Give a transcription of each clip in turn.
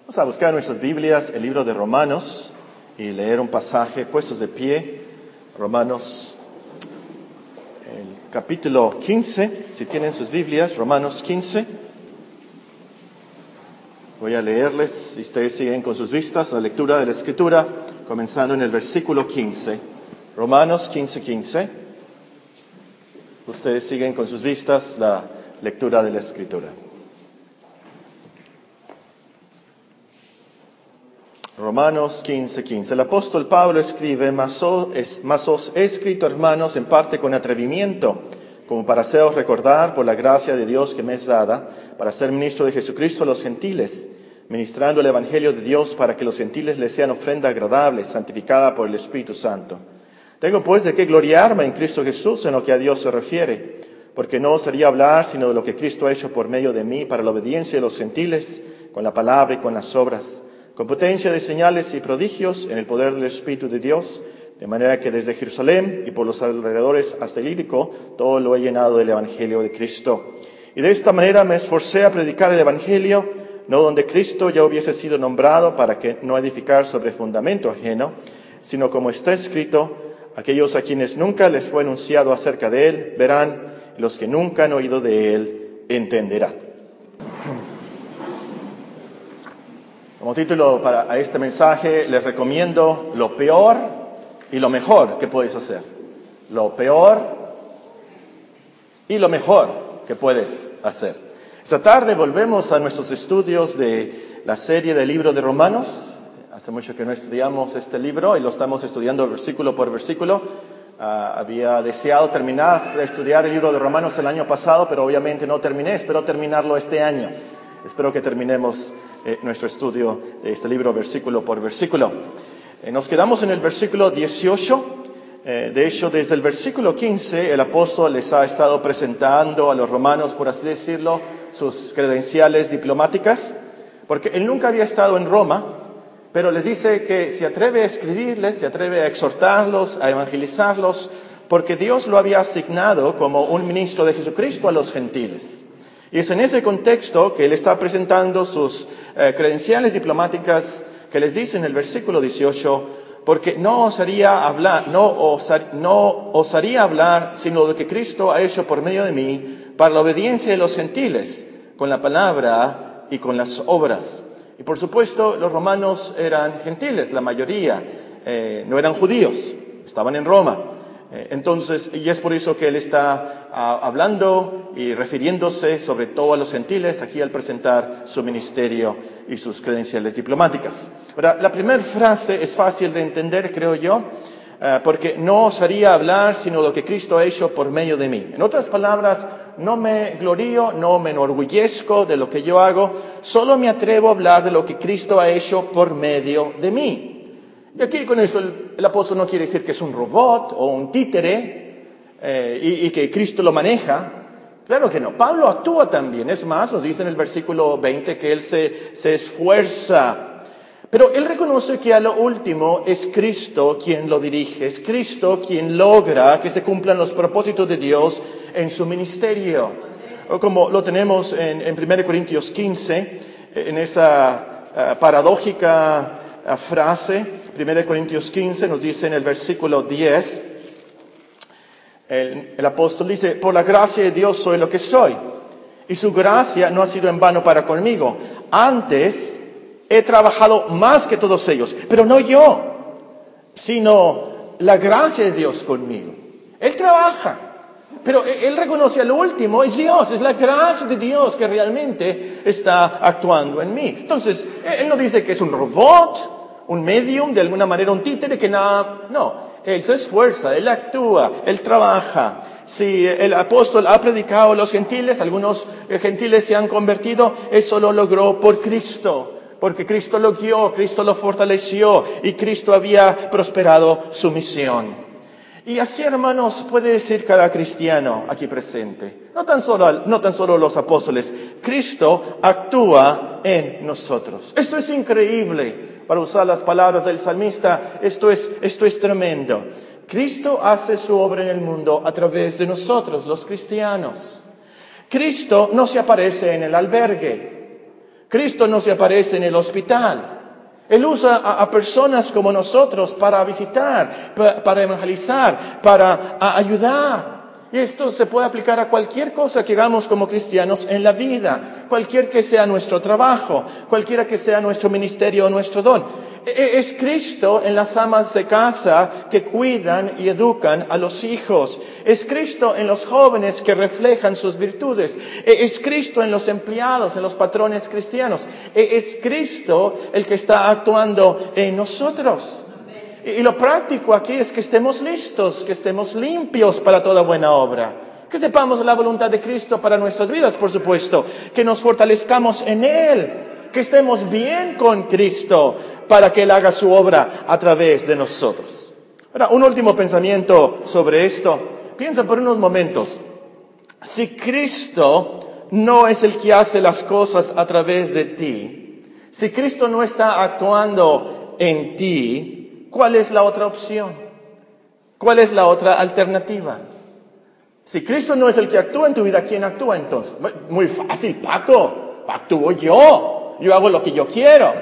Vamos a buscar en nuestras Biblias el libro de Romanos y leer un pasaje, puestos de pie. Romanos, el capítulo 15, si tienen sus Biblias, Romanos 15. Voy a leerles, si ustedes siguen con sus vistas, la lectura de la Escritura, comenzando en el versículo 15. Romanos 15. Ustedes siguen con sus vistas la lectura de la Escritura. Romanos 15. El apóstol Pablo escribe: mas os he escrito, hermanos, en parte con atrevimiento, como para haceros recordar por la gracia de Dios que me es dada, para ser ministro de Jesucristo a los gentiles, ministrando el evangelio de Dios, para que los gentiles les sean ofrenda agradable, santificada por el Espíritu Santo. Tengo pues de qué gloriarme en Cristo Jesús en lo que a Dios se refiere, porque no osaría hablar sino de lo que Cristo ha hecho por medio de mí para la obediencia de los gentiles, con la palabra y con las obras, con potencia de señales y prodigios en el poder del Espíritu de Dios, de manera que desde Jerusalén y por los alrededores hasta Ilírico, todo lo he llenado del Evangelio de Cristo. Y de esta manera me esforcé a predicar el Evangelio, no donde Cristo ya hubiese sido nombrado, para que no edificar sobre fundamento ajeno, sino como está escrito: aquellos a quienes nunca les fue anunciado acerca de Él, verán, y los que nunca han oído de Él, entenderán. Como título para este mensaje les recomiendo lo peor y lo mejor que puedes hacer. Lo peor y lo mejor que puedes hacer. Esta tarde volvemos a nuestros estudios de la serie del libro de Romanos. Hace mucho que no estudiamos este libro y lo estamos estudiando versículo por versículo. Había deseado terminar de estudiar el libro de Romanos el año pasado, pero obviamente no terminé. Espero terminarlo este año. Espero que terminemos nuestro estudio de este libro versículo por versículo. Nos quedamos en el versículo 18. De hecho, desde el versículo 15, el apóstol les ha estado presentando a los romanos, por así decirlo, sus credenciales diplomáticas, porque él nunca había estado en Roma, pero les dice que se atreve a escribirles, se atreve a exhortarlos, a evangelizarlos, porque Dios lo había asignado como un ministro de Jesucristo a los gentiles. Y es en ese contexto que él está presentando sus credenciales diplomáticas, que les dice en el versículo 18, porque no osaría hablar sino lo que Cristo ha hecho por medio de mí, para la obediencia de los gentiles, con la palabra y con las obras. Y por supuesto, los romanos eran gentiles, la mayoría no eran judíos, estaban en Roma. Entonces, y es por eso que él está hablando y refiriéndose sobre todo a los gentiles aquí al presentar su ministerio y sus credenciales diplomáticas. Ahora, la primera frase es fácil de entender, creo yo, porque no osaría hablar sino lo que Cristo ha hecho por medio de mí. En otras palabras, no me glorío, no me enorgullezco de lo que yo hago, solo me atrevo a hablar de lo que Cristo ha hecho por medio de mí. Y aquí con esto el apóstol no quiere decir que es un robot o un títere y que Cristo lo maneja. Claro que no. Pablo actúa también. Es más, nos dice en el versículo 20 que él se esfuerza. Pero él reconoce que a lo último es Cristo quien lo dirige. Es Cristo quien logra que se cumplan los propósitos de Dios en su ministerio. O como lo tenemos en 1 Corintios 15, en esa paradójica frase. 1 Corintios 15 nos dice en el versículo 10, el apóstol dice: por la gracia de Dios soy lo que soy, y su gracia no ha sido en vano para conmigo. Antes he trabajado más que todos ellos, pero no yo, sino la gracia de Dios conmigo. Él trabaja, pero él reconoce al último, es Dios, es la gracia de Dios que realmente está actuando en mí. Entonces, él no dice que es un robot, un medium, de alguna manera un títere que nada, no. Él se esfuerza, él actúa, él trabaja. Si el apóstol ha predicado a los gentiles, algunos gentiles se han convertido, eso lo logró por Cristo. Porque Cristo lo guió, Cristo lo fortaleció y Cristo había prosperado su misión. Y así, hermanos, puede decir cada cristiano aquí presente. No tan solo los apóstoles. Cristo actúa en nosotros. Esto es increíble. Para usar las palabras del salmista, esto es tremendo. Cristo hace su obra en el mundo a través de nosotros, los cristianos. Cristo no se aparece en el albergue. Cristo no se aparece en el hospital. Él usa a personas como nosotros para visitar, para evangelizar, para ayudar. Y esto se puede aplicar a cualquier cosa que hagamos como cristianos en la vida, cualquier que sea nuestro trabajo, cualquiera que sea nuestro ministerio o nuestro don. Es Cristo en las amas de casa que cuidan y educan a los hijos. Es Cristo en los jóvenes que reflejan sus virtudes. Es Cristo en los empleados, en los patrones cristianos. Es Cristo el que está actuando en nosotros. Y lo práctico aquí es que estemos listos, que estemos limpios para toda buena obra. Que sepamos la voluntad de Cristo para nuestras vidas, por supuesto. Que nos fortalezcamos en Él. Que estemos bien con Cristo para que Él haga su obra a través de nosotros. Ahora, un último pensamiento sobre esto. Piensa por unos momentos. Si Cristo no es el que hace las cosas a través de ti, si Cristo no está actuando en ti, ¿cuál es la otra opción? ¿Cuál es la otra alternativa? Si Cristo no es el que actúa en tu vida, ¿quién actúa entonces? Muy fácil, Paco. Actúo yo. Yo hago lo que yo quiero.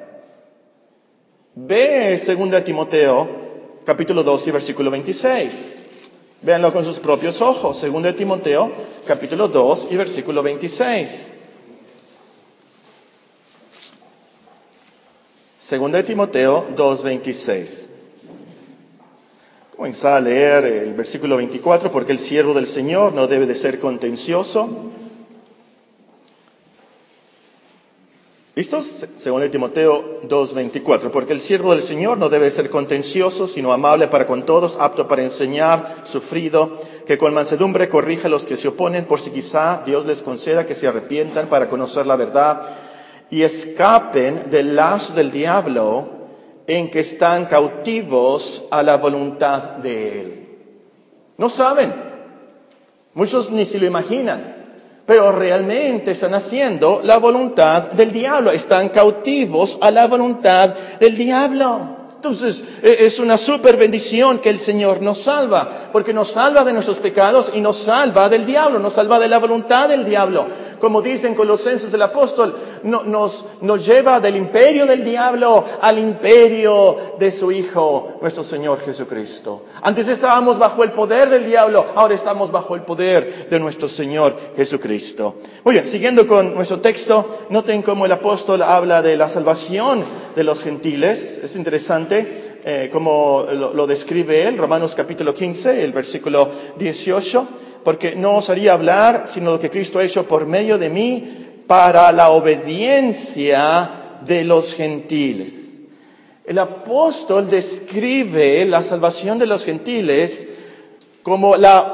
Ve 2 Timoteo, capítulo 2 y versículo 26. Véanlo con sus propios ojos. 2 Timoteo, capítulo 2 y versículo 26. 2 Timoteo 2:26. Comenzar a leer el versículo 24, porque el siervo del Señor no debe de ser contencioso. ¿Listos? 2 Timoteo 2:24, porque el siervo del Señor no debe ser contencioso, sino amable para con todos, apto para enseñar, sufrido, que con mansedumbre corrija a los que se oponen, por si quizá Dios les conceda que se arrepientan para conocer la verdad y escapen del lazo del diablo en que están cautivos a la voluntad de Él. No saben, muchos ni se lo imaginan, pero realmente están haciendo la voluntad del diablo, están cautivos a la voluntad del diablo. Entonces, es una super bendición que el Señor nos salva, porque nos salva de nuestros pecados y nos salva del diablo, nos salva de la voluntad del diablo. Como dicen Colosenses el apóstol, nos lleva del imperio del diablo al imperio de su Hijo, nuestro Señor Jesucristo. Antes estábamos bajo el poder del diablo, ahora estamos bajo el poder de nuestro Señor Jesucristo. Muy bien, siguiendo con nuestro texto, noten cómo el apóstol habla de la salvación de los gentiles. Es interesante como lo describe él, Romanos capítulo 15, el versículo 18. Porque no os haría hablar, sino lo que Cristo ha hecho por medio de mí, para la obediencia de los gentiles. El apóstol describe la salvación de los gentiles como la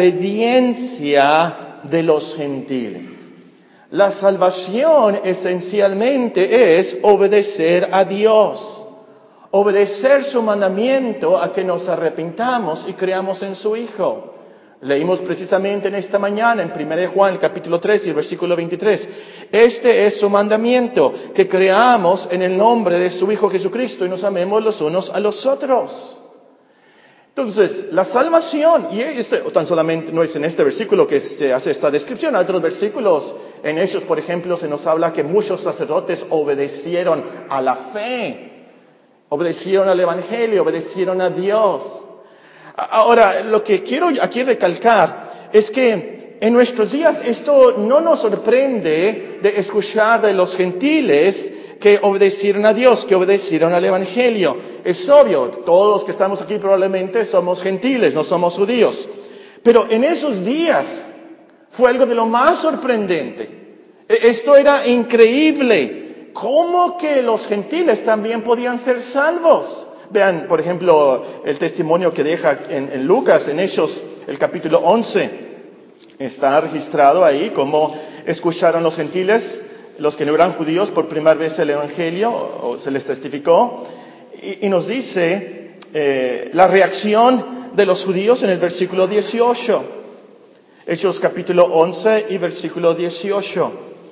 obediencia de los gentiles. La salvación esencialmente es obedecer a Dios, obedecer su mandamiento a que nos arrepintamos y creamos en su Hijo. Leímos precisamente en esta mañana en 1 Juan, el capítulo 3 y el versículo 23. Este es su mandamiento, que creamos en el nombre de su Hijo Jesucristo y nos amemos los unos a los otros. Entonces, la salvación, y esto tan solamente no es en este versículo que se hace esta descripción, hay otros versículos. En Hechos, por ejemplo, se nos habla que muchos sacerdotes obedecieron a la fe, obedecieron al Evangelio, obedecieron a Dios. Ahora, lo que quiero aquí recalcar es que en nuestros días esto no nos sorprende de escuchar de los gentiles que obedecieron a Dios, que obedecieron al Evangelio. Es obvio, todos los que estamos aquí probablemente somos gentiles, no somos judíos. Pero en esos días fue algo de lo más sorprendente. Esto era increíble. ¿Cómo que los gentiles también podían ser salvos? Vean, por ejemplo, el testimonio que deja en Lucas, en Hechos, el capítulo 11. Está registrado ahí cómo escucharon los gentiles, los que no eran judíos, por primera vez el Evangelio, o se les testificó. Y nos dice la reacción de los judíos en el versículo 18. Hechos capítulo 11 y versículo 18.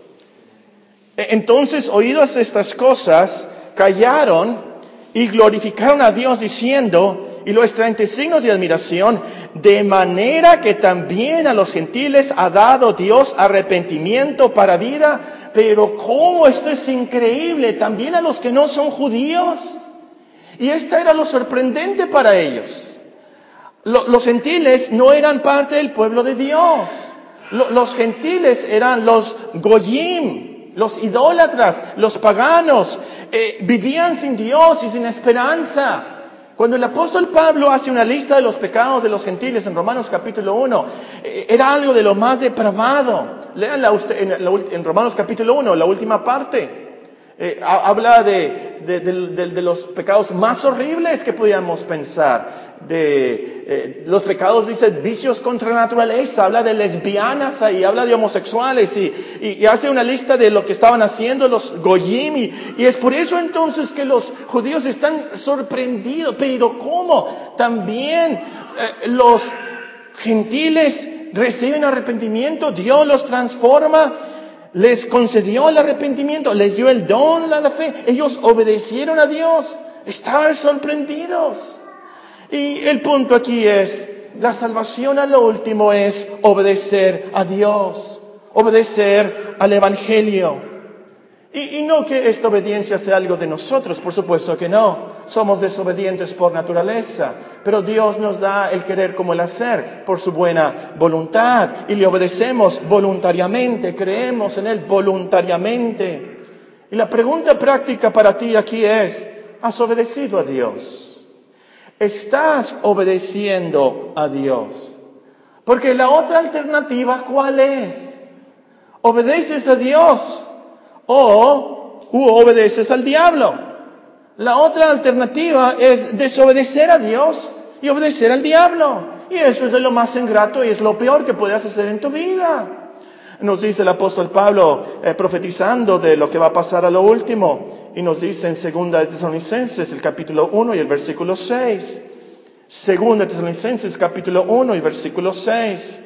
Entonces, oídas estas cosas, callaron y glorificaron a Dios diciendo, y lo extra entre signos de admiración, de manera que también a los gentiles ha dado Dios arrepentimiento para vida. pero ¿cómo? Esto es increíble, también a los que no son judíos. Y esta era lo sorprendente para ellos. Los gentiles no eran parte del pueblo de Dios. Los gentiles eran los goyim, los idólatras, los paganos. Vivían sin Dios y sin esperanza. Cuando el apóstol Pablo hace una lista de los pecados de los gentiles en Romanos capítulo 1, era algo de lo más depravado. Léanla usted en Romanos capítulo 1, la última parte. Habla de los pecados más horribles que podíamos pensar. Los pecados, dice, vicios contra la naturaleza. Habla de lesbianas ahí, habla de homosexuales y hace una lista de lo que estaban haciendo los goyim. Y es por eso entonces que los judíos están sorprendidos. Pero ¿cómo? También los gentiles reciben arrepentimiento, Dios los transforma, les concedió el arrepentimiento, les dio el don de la fe, ellos obedecieron a Dios, estaban sorprendidos. Y el punto aquí es, la salvación a lo último es obedecer a Dios, obedecer al Evangelio. Y no que esta obediencia sea algo de nosotros, por supuesto que no. Somos desobedientes por naturaleza, pero Dios nos da el querer como el hacer por su buena voluntad y le obedecemos voluntariamente, creemos en Él voluntariamente. Y la pregunta práctica para ti aquí es, ¿has obedecido a Dios? ¿Estás obedeciendo a Dios? Porque la otra alternativa, ¿cuál es? ¿Obedeces a Dios o obedeces al diablo? La otra alternativa es desobedecer a Dios y obedecer al diablo. Y eso es de lo más ingrato y es lo peor que puedes hacer en tu vida. Nos dice el apóstol Pablo profetizando de lo que va a pasar a lo último. Y nos dice en 2 de Tesalonicenses, el capítulo 1 y el versículo 6. 2 de Tesalonicenses, capítulo 1 y versículo 6.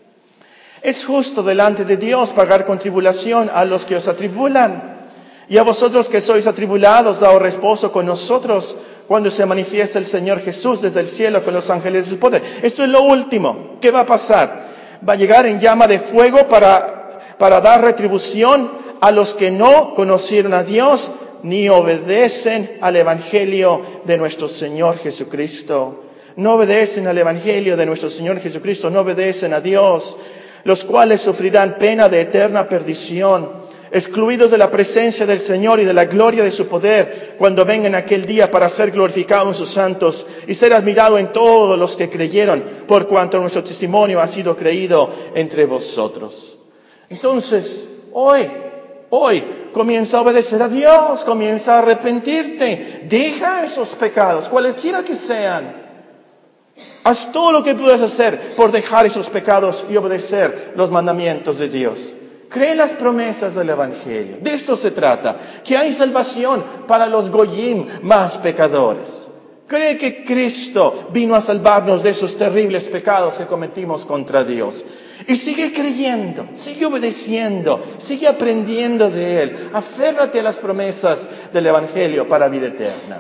Es justo delante de Dios pagar con tribulación a los que os atribulan. Y a vosotros que sois atribulados, daos reposo con nosotros cuando se manifiesta el Señor Jesús desde el cielo con los ángeles de su poder. Esto es lo último. ¿Qué va a pasar? Va a llegar en llama de fuego para dar retribución a los que no conocieron a Dios ni obedecen al Evangelio de nuestro Señor Jesucristo. No obedecen al Evangelio de nuestro Señor Jesucristo, no obedecen a Dios, los cuales sufrirán pena de eterna perdición, excluidos de la presencia del Señor y de la gloria de su poder, cuando venga en aquel día para ser glorificado en sus santos y ser admirado en todos los que creyeron, por cuanto nuestro testimonio ha sido creído entre vosotros. Entonces, hoy, comienza a obedecer a Dios, comienza a arrepentirte, deja esos pecados, cualquiera que sean. Haz todo lo que puedas hacer por dejar esos pecados y obedecer los mandamientos de Dios. Cree en las promesas del Evangelio. De esto se trata. Que hay salvación para los goyim más pecadores. Cree que Cristo vino a salvarnos de esos terribles pecados que cometimos contra Dios. Y sigue creyendo, sigue obedeciendo, sigue aprendiendo de Él. Aférrate a las promesas del Evangelio para vida eterna.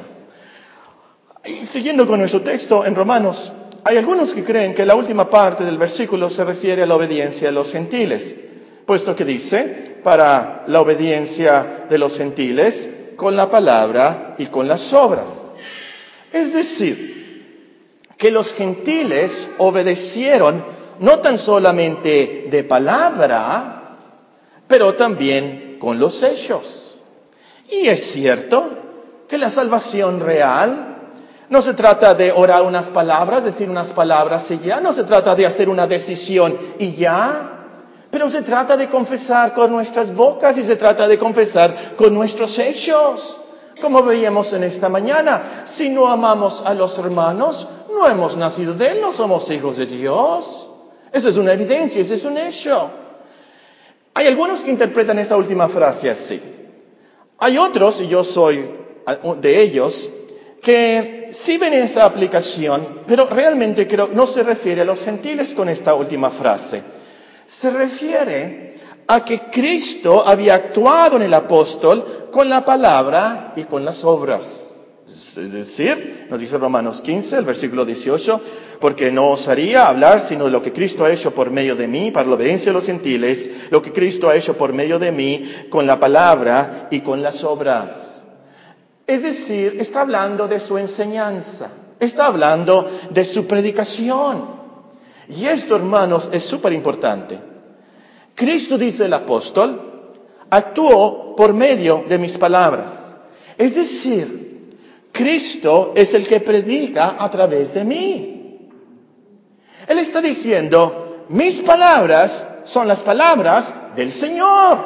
Y siguiendo con nuestro texto en Romanos, hay algunos que creen que la última parte del versículo se refiere a la obediencia de los gentiles, puesto que dice, para la obediencia de los gentiles, con la palabra y con las obras. Es decir, que los gentiles obedecieron no tan solamente de palabra, pero también con los hechos. Y es cierto que la salvación real no se trata de orar unas palabras, decir unas palabras y ya. No se trata de hacer una decisión y ya. Pero se trata de confesar con nuestras bocas y se trata de confesar con nuestros hechos. Como veíamos en esta mañana, si no amamos a los hermanos, no hemos nacido de Él, no somos hijos de Dios. Esa es una evidencia, ese es un hecho. Hay algunos que interpretan esta última frase así. Hay otros, y yo soy de ellos, que sí ven esta aplicación, pero realmente creo no se refiere a los gentiles con esta última frase. Se refiere a que Cristo había actuado en el apóstol con la palabra y con las obras. Es decir, nos dice Romanos 15, el versículo 18, porque no osaría hablar sino de lo que Cristo ha hecho por medio de mí, para la obediencia de los gentiles, lo que Cristo ha hecho por medio de mí, con la palabra y con las obras. Es decir, está hablando de su enseñanza, está hablando de su predicación. Y esto, hermanos, es súper importante. Cristo, dice el apóstol, actuó por medio de mis palabras. Es decir, Cristo es el que predica a través de mí. Él está diciendo, mis palabras son las palabras del Señor.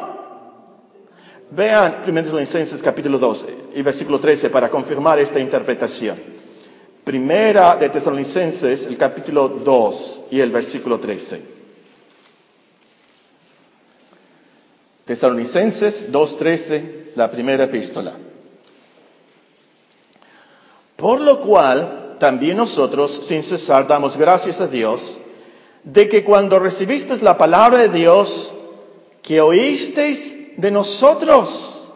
Vean 1 Tesalonicenses capítulo 2 y versículo 13 para confirmar esta interpretación. Primera de Tesalonicenses, el capítulo 2 y el versículo 13. Tesalonicenses 2:13, la primera epístola. Por lo cual, también nosotros, sin cesar, damos gracias a Dios, de que cuando recibisteis la palabra de Dios, que oísteis de nosotros,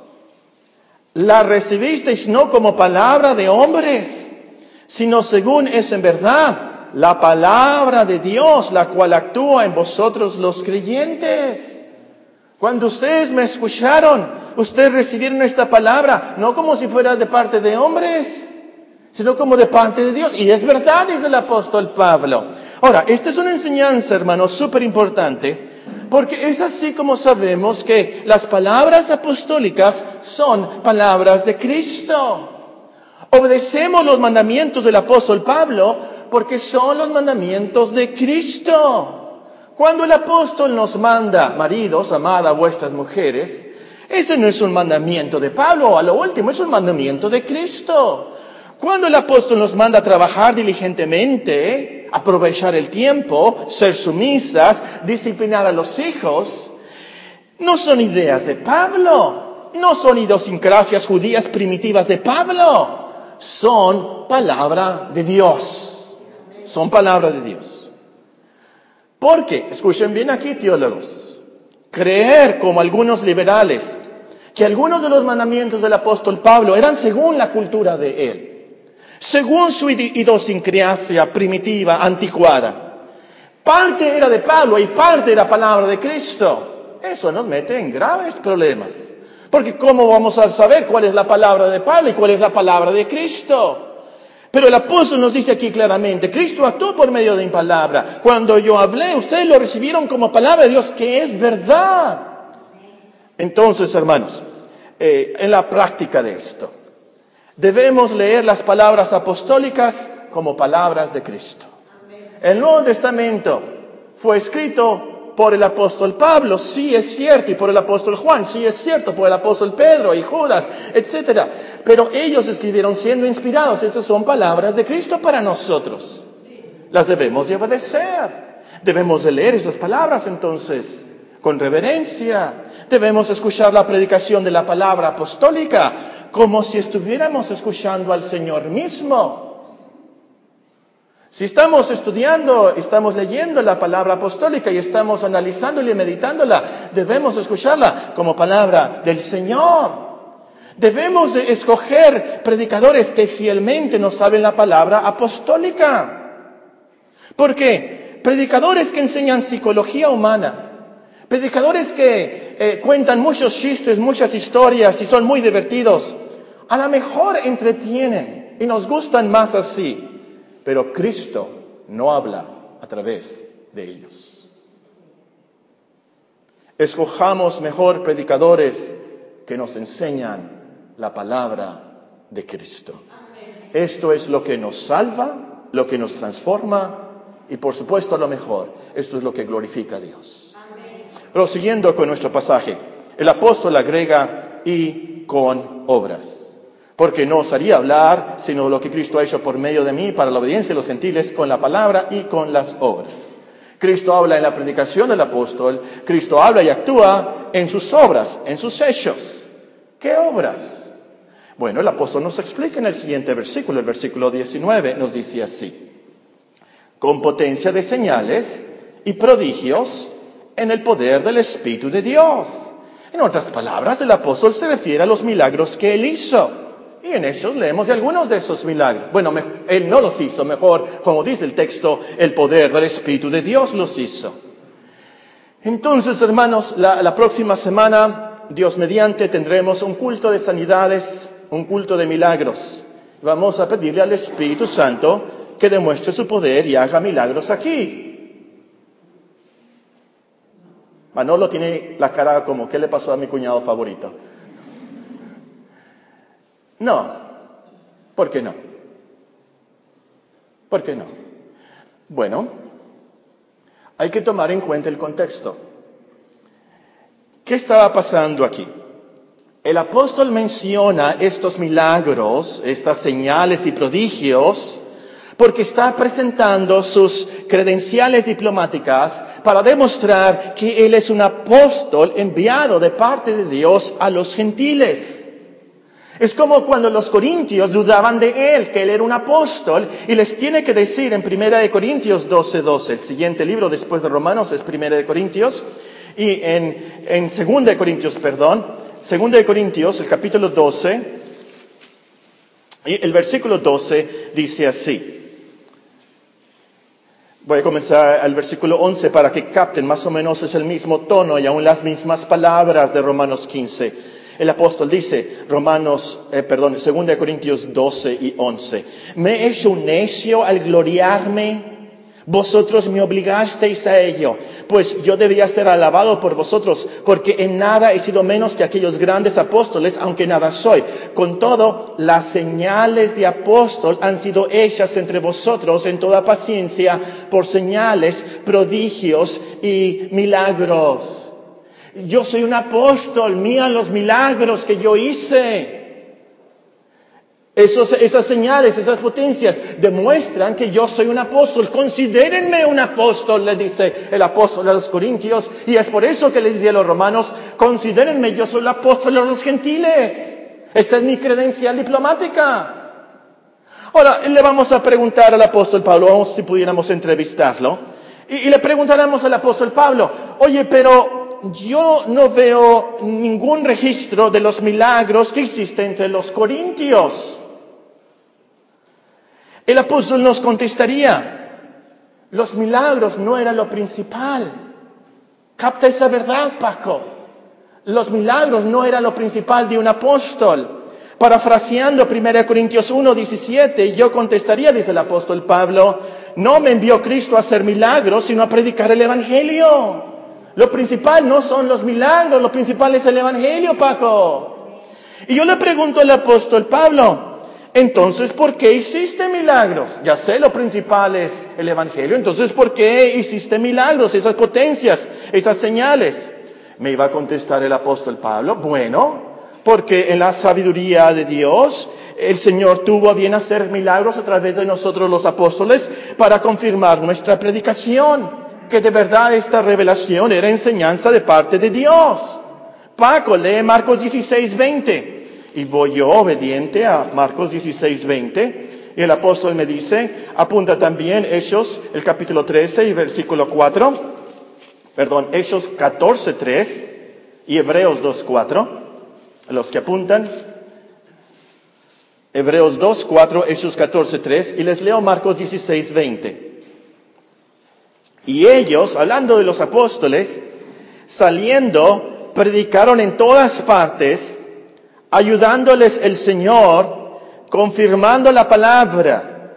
la recibisteis no como palabra de hombres, sino según es en verdad la palabra de Dios, la cual actúa en vosotros los creyentes. Cuando ustedes me escucharon, ustedes recibieron esta palabra, no como si fuera de parte de hombres, sino como de parte de Dios. Y es verdad, dice el apóstol Pablo. Ahora, esta es una enseñanza, hermanos, súper importante, porque es así como sabemos que las palabras apostólicas son palabras de Cristo. Obedecemos los mandamientos del apóstol Pablo porque son los mandamientos de Cristo. Cuando el apóstol nos manda, maridos, amad a vuestras mujeres, ese no es un mandamiento de Pablo, a lo último es un mandamiento de Cristo. Cuando el apóstol nos manda a trabajar diligentemente, aprovechar el tiempo, ser sumisas, disciplinar a los hijos, no son ideas de Pablo, no son idiosincrasias judías primitivas de Pablo, son palabra de Dios, son palabra de Dios. Porque, escuchen bien aquí, teólogos, creer como algunos liberales que algunos de los mandamientos del apóstol Pablo eran según la cultura de él, según su idiosincrasia primitiva, anticuada. Parte era de Pablo y parte era palabra de Cristo. Eso nos mete en graves problemas. Porque ¿cómo vamos a saber cuál es la palabra de Pablo y cuál es la palabra de Cristo? Pero el apóstol nos dice aquí claramente, Cristo actuó por medio de mi palabra. Cuando yo hablé, ustedes lo recibieron como palabra de Dios, que es verdad. Entonces, hermanos, en la práctica de esto, debemos leer las palabras apostólicas como palabras de Cristo. El Nuevo Testamento fue escrito por el apóstol Pablo, sí es cierto, y por el apóstol Juan, sí es cierto, por el apóstol Pedro y Judas, etc. Pero ellos escribieron siendo inspirados. Estas son palabras de Cristo para nosotros. Las debemos de obedecer. Debemos de leer esas palabras entonces con reverencia. Debemos escuchar la predicación de la palabra apostólica como si estuviéramos escuchando al Señor mismo. Si estamos estudiando, estamos leyendo la palabra apostólica y estamos analizándola y meditándola, debemos escucharla como palabra del Señor. Debemos de escoger predicadores que fielmente nos hablen la palabra apostólica. ¿Por qué? Predicadores que enseñan psicología humana. Predicadores que cuentan muchos chistes, muchas historias y son muy divertidos. A lo mejor entretienen y nos gustan más así. Pero Cristo no habla a través de ellos. Escojamos mejor predicadores que nos enseñan la palabra de Cristo. Esto es lo que nos salva, lo que nos transforma y por supuesto lo mejor, esto es lo que glorifica a Dios. Pero siguiendo con nuestro pasaje, el apóstol agrega y con obras. Porque no osaría hablar sino lo que Cristo ha hecho por medio de mí para la obediencia de los gentiles con la palabra y con las obras. Cristo habla en la predicación del apóstol, Cristo habla y actúa en sus obras, en sus hechos. ¿Qué obras? Bueno, el apóstol nos explica en el siguiente versículo, el versículo 19, nos dice así: con potencia de señales y prodigios en el poder del Espíritu de Dios. En otras palabras, el apóstol se refiere a los milagros que él hizo. Y en Hechos leemos de algunos de esos milagros. Bueno, Él no los hizo, mejor, como dice el texto, el poder del Espíritu de Dios los hizo. Entonces, hermanos, la próxima semana, Dios mediante, tendremos un culto de sanidades, un culto de milagros. Vamos a pedirle al Espíritu Santo que demuestre su poder y haga milagros aquí. Manolo tiene la cara como, ¿qué le pasó a mi cuñado favorito? No. ¿Por qué no? ¿Por qué no? Bueno, hay que tomar en cuenta el contexto. ¿Qué estaba pasando aquí? El apóstol menciona estos milagros, estas señales y prodigios, porque está presentando sus credenciales diplomáticas para demostrar que él es un apóstol enviado de parte de Dios a los gentiles. Es como cuando los corintios dudaban de él, que él era un apóstol, y les tiene que decir en 1 Corintios 12:12, el siguiente libro después de Romanos es 1 Corintios, y en 2 Corintios, 2 Corintios, el capítulo 12, y el versículo 12 dice así. Voy a comenzar al versículo 11 para que capten, más o menos es el mismo tono y aún las mismas palabras de Romanos 15. El apóstol dice, 2 Corintios 12 y 11. ¿Me he hecho un necio al gloriarme? Vosotros me obligasteis a ello, pues yo debía ser alabado por vosotros, porque en nada he sido menos que aquellos grandes apóstoles, aunque nada soy. Con todo, las señales de apóstol han sido hechas entre vosotros en toda paciencia, por señales, prodigios y milagros. Yo soy un apóstol, mira los milagros que yo hice. Esas señales, esas potencias demuestran que yo soy un apóstol. Considérenme un apóstol, le dice el apóstol a los corintios. Y es por eso que les dice a los romanos, considérenme, yo soy el apóstol a los gentiles. Esta es mi credencial diplomática. Ahora, le vamos a preguntar al apóstol Pablo, vamos si pudiéramos entrevistarlo. Y le preguntáramos al apóstol Pablo, oye, pero yo no veo ningún registro de los milagros que hiciste entre los corintios. El apóstol nos contestaría, los milagros no eran lo principal. Capta esa verdad, Paco. Los milagros no eran lo principal de un apóstol. Parafraseando 1 Corintios 1:17, yo contestaría, dice el apóstol Pablo, no me envió Cristo a hacer milagros, sino a predicar el Evangelio. Lo principal no son los milagros, lo principal es el Evangelio, Paco. Y yo le pregunto al apóstol Pablo, entonces, ¿por qué hiciste milagros? Ya sé, lo principal es el Evangelio, entonces, ¿por qué hiciste milagros, esas potencias, esas señales? Me iba a contestar el apóstol Pablo, bueno, porque en la sabiduría de Dios, el Señor tuvo a bien hacer milagros a través de nosotros los apóstoles para confirmar nuestra predicación, que de verdad esta revelación era enseñanza de parte de Dios. Paco, lee Marcos 16:20. Y voy yo obediente a Marcos 16:20. Y el apóstol me dice, apunta también Hechos, el capítulo 13 y versículo 4. Hechos 14:3 y Hebreos 2:4. Los que apuntan, Hebreos 2:4, Hechos 14:3. Y les leo Marcos 16:20. Y ellos, hablando de los apóstoles, saliendo, predicaron en todas partes, ayudándoles el Señor, confirmando la palabra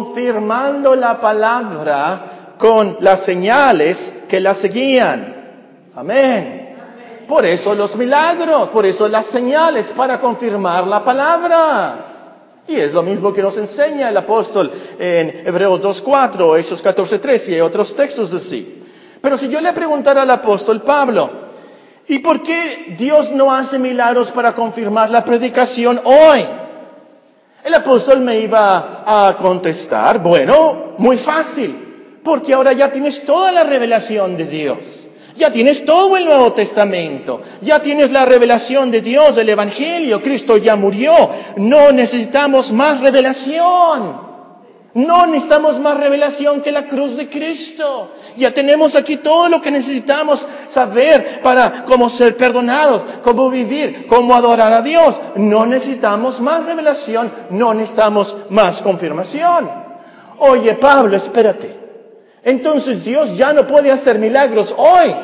con las señales que la seguían. Amén. Por eso los milagros, por eso las señales, para confirmar la palabra. Y es lo mismo que nos enseña el apóstol en Hebreos 2:4, Hechos 14:3 y hay otros textos así. Pero si yo le preguntara al apóstol Pablo, ¿y por qué Dios no hace milagros para confirmar la predicación hoy? El apóstol me iba a contestar, bueno, muy fácil, porque ahora ya tienes toda la revelación de Dios. Ya tienes todo el Nuevo Testamento, ya tienes la revelación de Dios, el Evangelio, Cristo ya murió, no necesitamos más revelación. No necesitamos más revelación que la cruz de Cristo. Ya tenemos aquí todo lo que necesitamos saber para cómo ser perdonados, cómo vivir, cómo adorar a Dios. No necesitamos más revelación, no necesitamos más confirmación. Oye, Pablo, espérate. Entonces Dios ya no puede hacer milagros hoy.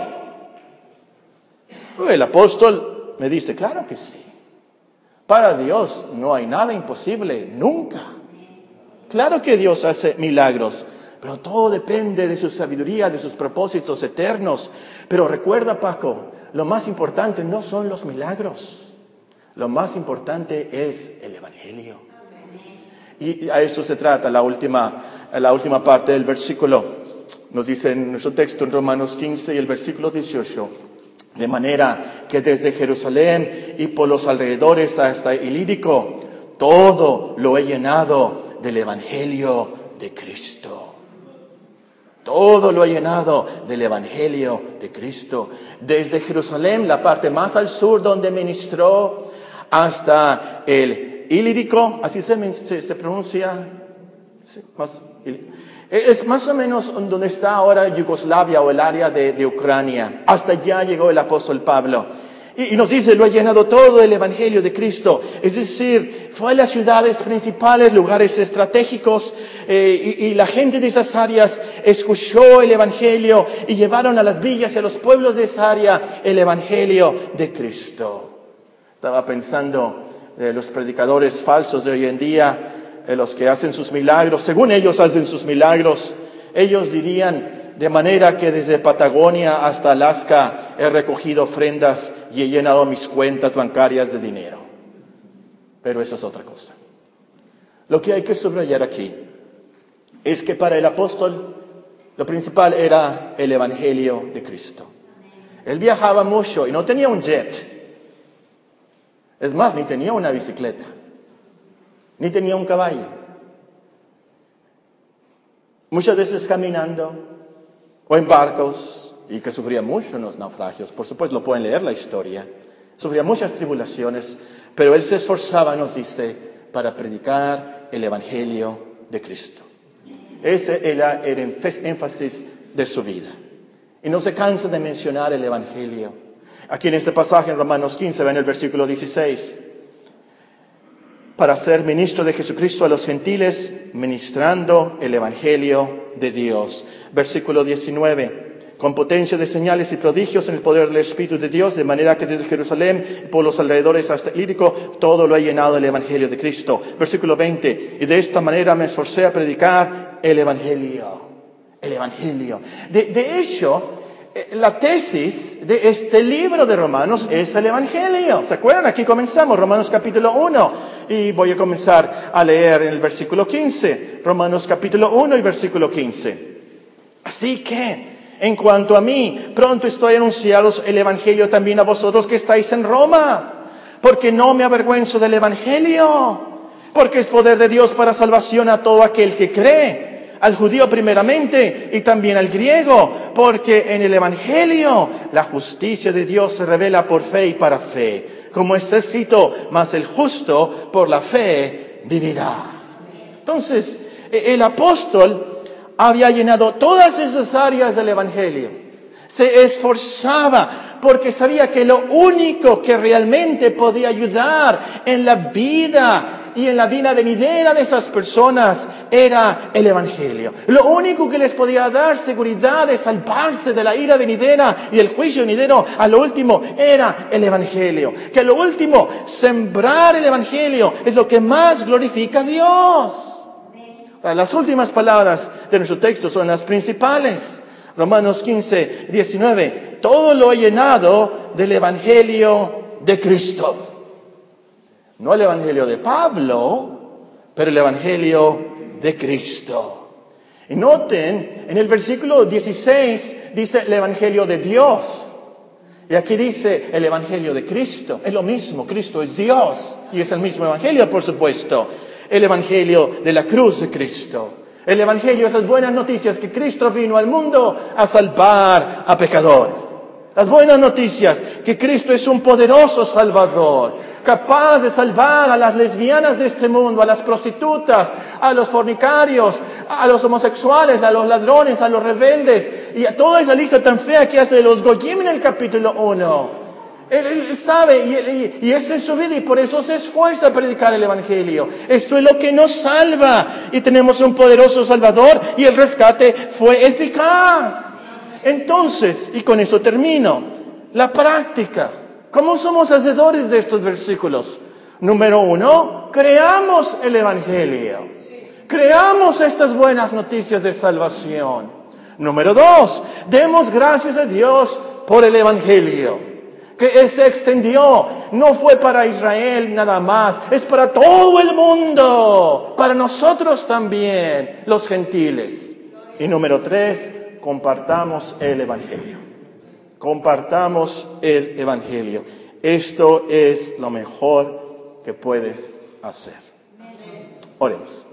El apóstol me dice, claro que sí. Para Dios no hay nada imposible, nunca. Claro que Dios hace milagros, pero todo depende de su sabiduría, de sus propósitos eternos. Pero recuerda, Paco, lo más importante no son los milagros. Lo más importante es el Evangelio. Y a eso se trata la última parte del versículo. Nos dice en nuestro texto en Romanos 15 y el versículo 18. De manera que desde Jerusalén y por los alrededores hasta Ilírico, todo lo he llenado del Evangelio de Cristo. Todo lo he llenado del Evangelio de Cristo. Desde Jerusalén, la parte más al sur donde ministró, hasta el Ilírico, así se pronuncia, es más o menos donde está ahora Yugoslavia o el área de Ucrania. Hasta allá llegó el apóstol Pablo. Y nos dice, lo ha llenado todo el Evangelio de Cristo. Es decir, fue a las ciudades principales, lugares estratégicos, y la gente de esas áreas escuchó el Evangelio y llevaron a las villas y a los pueblos de esa área el Evangelio de Cristo. Estaba pensando, los predicadores falsos de hoy en día, los que hacen sus milagros, según ellos hacen sus milagros, ellos dirían, de manera que desde Patagonia hasta Alaska he recogido ofrendas y he llenado mis cuentas bancarias de dinero. Pero eso es otra cosa. Lo que hay que subrayar aquí es que para el apóstol lo principal era el Evangelio de Cristo. Él viajaba mucho y no tenía un jet. Es más, ni tenía una bicicleta. Ni tenía un caballo. Muchas veces caminando o en barcos, y que sufría mucho en los naufragios. Por supuesto, lo pueden leer la historia. Sufría muchas tribulaciones, pero él se esforzaba, nos dice, para predicar el Evangelio de Cristo. Ese era el énfasis de su vida. Y no se cansa de mencionar el Evangelio. Aquí en este pasaje, en Romanos 15, ven el versículo 16. Para ser ministro de Jesucristo a los gentiles, ministrando el Evangelio de Dios. Versículo 19. Con potencia de señales y prodigios en el poder del Espíritu de Dios, de manera que desde Jerusalén y por los alrededores hasta Ilírico, todo lo ha llenado el Evangelio de Cristo. Versículo 20. Y de esta manera me esforcé a predicar el Evangelio. El Evangelio. De hecho, la tesis de este libro de Romanos es el Evangelio. ¿Se acuerdan? Aquí comenzamos, Romanos capítulo 1. Y voy a comenzar a leer en el versículo 15. Romanos capítulo 1 y versículo 15. Así que, en cuanto a mí, pronto estoy a anunciaros el Evangelio también a vosotros que estáis en Roma. Porque no me avergüenzo del Evangelio. Porque es poder de Dios para salvación a todo aquel que cree. Al judío primeramente y también al griego, porque en el Evangelio la justicia de Dios se revela por fe y para fe. Como está escrito, mas el justo por la fe vivirá. Entonces, el apóstol había llenado todas esas áreas del Evangelio. Se esforzaba porque sabía que lo único que realmente podía ayudar en la vida y en la vida venidera de esas personas era el Evangelio. Lo único que les podía dar seguridad de salvarse de la ira venidera y del juicio venidero, a lo último, era el Evangelio. Que a lo último, sembrar el Evangelio es lo que más glorifica a Dios. Las últimas palabras de nuestro texto son las principales. Romanos 15, 19. Todo lo he llenado del Evangelio de Cristo. No el Evangelio de Pablo, pero el Evangelio de Cristo. Y noten, en el versículo 16 dice el Evangelio de Dios. Y aquí dice el Evangelio de Cristo. Es lo mismo, Cristo es Dios. Y es el mismo Evangelio, por supuesto. El Evangelio de la cruz de Cristo. El Evangelio, esas buenas noticias que Cristo vino al mundo a salvar a pecadores. Las buenas noticias que Cristo es un poderoso Salvador, capaz de salvar a las lesbianas de este mundo, a las prostitutas, a los fornicarios, a los homosexuales, a los ladrones, a los rebeldes, y a toda esa lista tan fea que hace de los Goyim en el capítulo 1. Él sabe, y eso es su vida, y por eso se esfuerza a predicar el Evangelio. Esto es lo que nos salva, y tenemos un poderoso Salvador, y el rescate fue eficaz. Entonces, y con eso termino, la práctica. ¿Cómo somos hacedores de estos versículos? Número 1, creamos el Evangelio. Creamos estas buenas noticias de salvación. Número 2, demos gracias a Dios por el Evangelio, que se extendió, no fue para Israel nada más, es para todo el mundo, para nosotros también, los gentiles. Y número 3, compartamos el Evangelio. Compartamos el Evangelio. Esto es lo mejor que puedes hacer. Oremos.